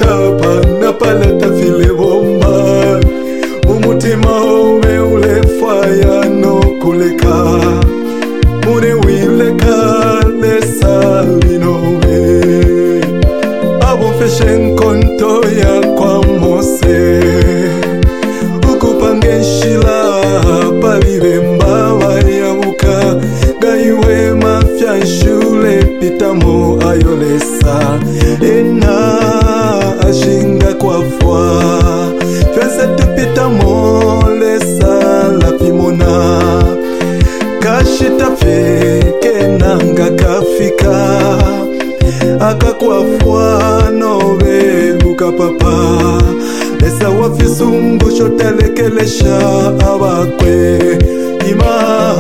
kapa na palata file bomba umutima ome ulefaya no kuleka mune wileka lesa linowe abo feshen konto ya kwa Mose ukupange shila palive mbawa yabuka gaiwe mafya shule pitamo ayolesa ena ashinga kwa fwa fese tupitamo lesa la pimona kashita feke nanga kafika akakuwa fwa nobe buka papa lesa wafisumbu shotelekelesha abakwe ima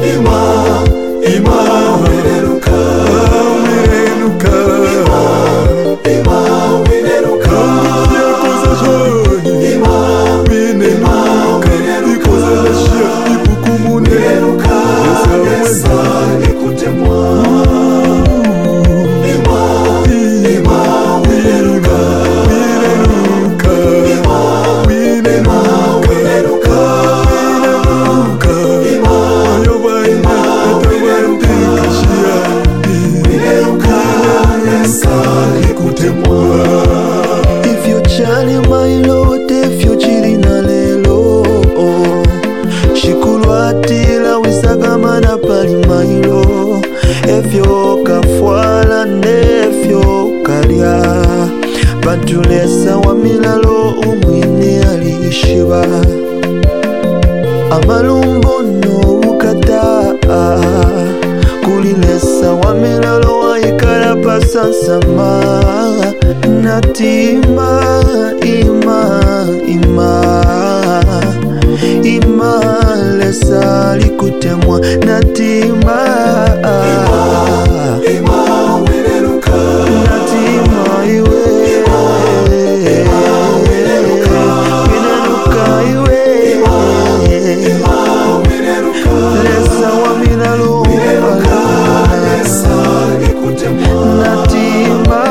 wineruka wineruka yakoza joni wineruka ikoza lashia ipukumune lesa likutemwa If you chali my lord, if you chili na lelo shikulwatila wisagamana pali mailo efyo kafwala nefyo kalya bantulesa wa milalo umwine alishiba amalumbo no ukata kulilesa wa milalo waikala pasansama natima ima lesa likutemwa natima wineruka natima iwe lesa wa milalo natima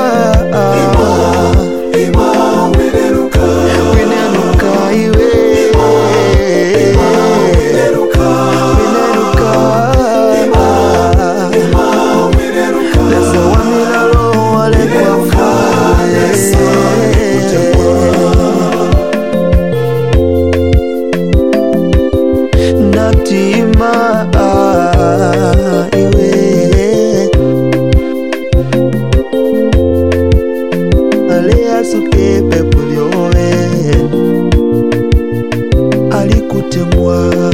natima iwe alea suke pepuliowe alikutemwa